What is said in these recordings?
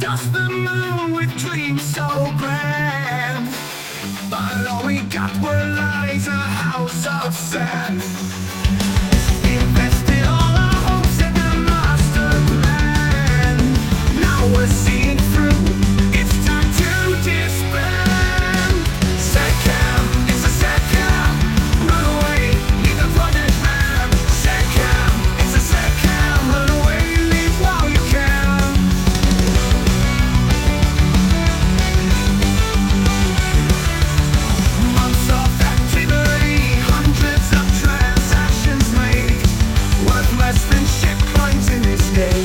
Dust the moon with dreams so grand, but all we got were lies, a house of sand. Invested all our hopes in the master plan. Now we're seeing through, it's time to disband. Second, it's a second, run away, leave the project man. Second, it's a second, run away, leave while you can. Months of activity, hundreds of transactions made, worth less than ship coins in this day.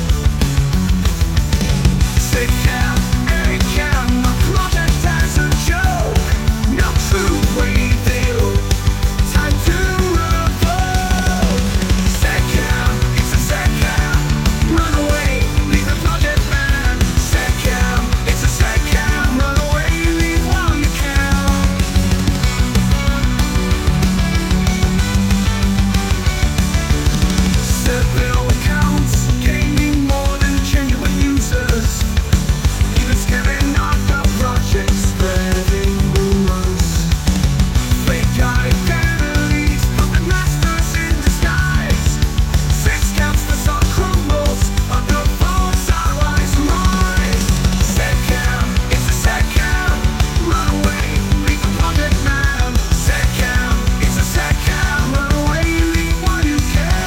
Say can, and can, the project as a joke, no true reveal, time to revolt. Second, it's a second, run away, leave the project man. Second, it's a second, run away, leave while you can. Bill accounts, gaining more than genuine users. Even scamming out the project, spreading rumors. Fake identities, puppet masters in disguise. Six scams for some criminals, under false allies rise. Second, it's a second, run away, leave the project man. Second, it's a second, run away, leave while you can.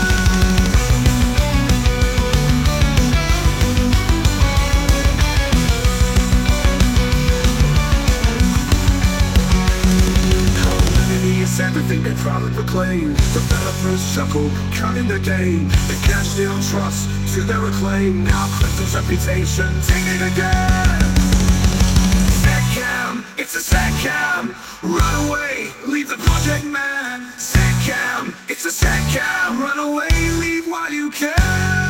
Community is everything they proudly proclaim. Developers chuckle, counting their gain. They cashed in on trust to their acclaim. Now crypto's reputation tainted again. Second, it's a second, run away, leave the project man. Second, it's a second, run away, leave while you can.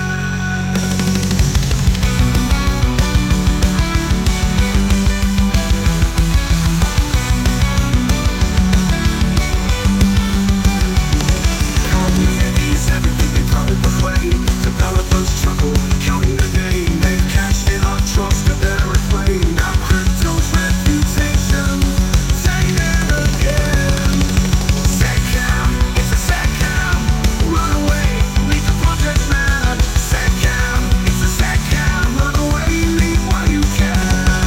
Communities, everything they proudly proclaim. Developers chuckle, counting their gain. They've cashed in on trust to their acclaim. Now crypto's reputation tainted again. Second, it's a second, run away, leave the project man. Second, it's a second, run away, leave while you can.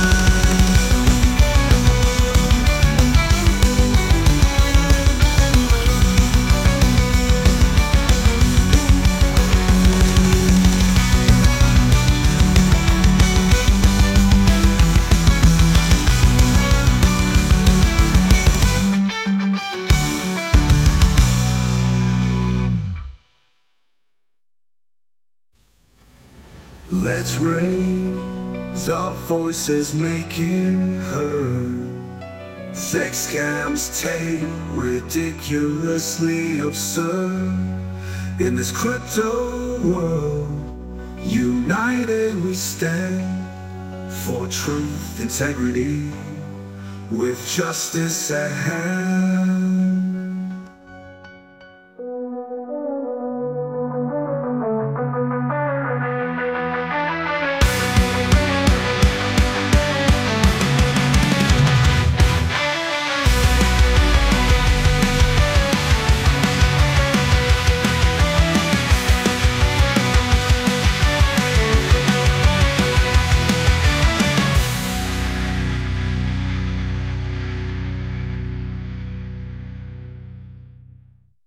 Let's raise our voices, making heard. Sex scams take ridiculously absurd. In this crypto world, united we stand for truth, integrity, with justice at hand.